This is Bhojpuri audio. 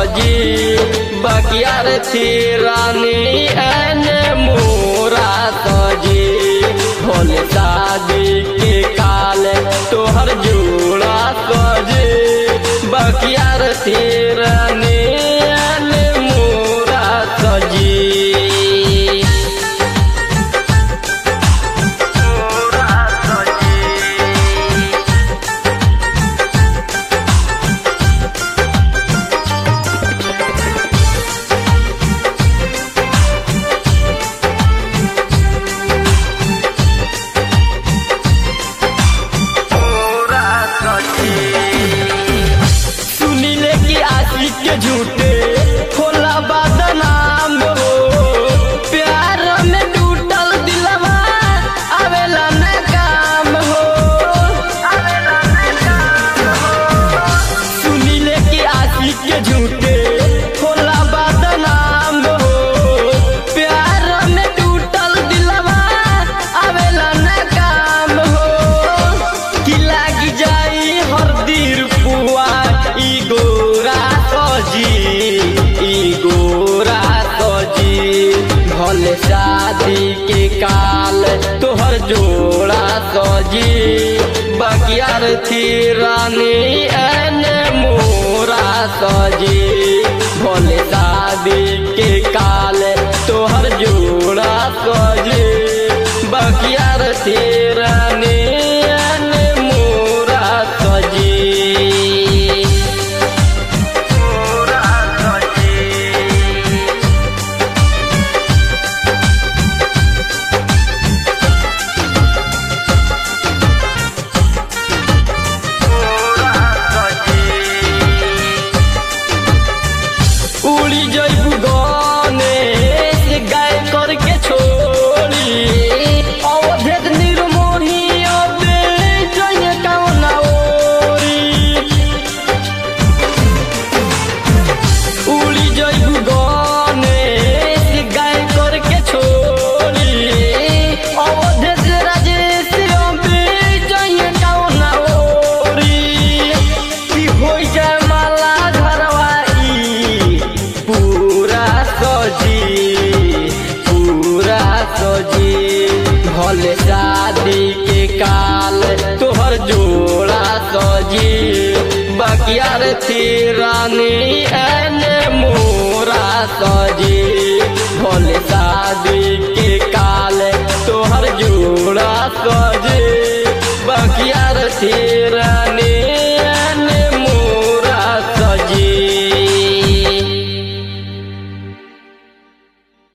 सजी बकियार थी रानी एने मोरा सजी भोले शादी के काल तोहर जोड़ा सजी बकियार थी रानी एने मोरा सजी के झूठे खोला बदनाम हो प्यार में टूटल दिलवा आवेला न काम हो सुनीले की आशिक के झूठे खोला बदनाम हो प्यार में टूटल दिलवा आवेला न काम हो कि लागी जाई हरदी रुपुआ ई गोरा गोरा सजी भले शादी के काल तोहर जोड़ा सजी बकियार थी रानी एने मोरा सजी भले शादी के काल तोहर जोड़ा सजी बकियार थी रानी एने मोरा सजी उड़ी जैबू गाने से गाय करके छोड़ी अवधेत निर्मोही अबे जय कौना ओरी उड़ी जैबू गाने से गाय करके छोड़ी अवधेत राजेश अबे जय कौना ओरी कि हो जाए माला घरवाई पूरा सजी भले शादी के काल तोहर जोड़ा सजी बकियार थी रानी एने मोरा सजी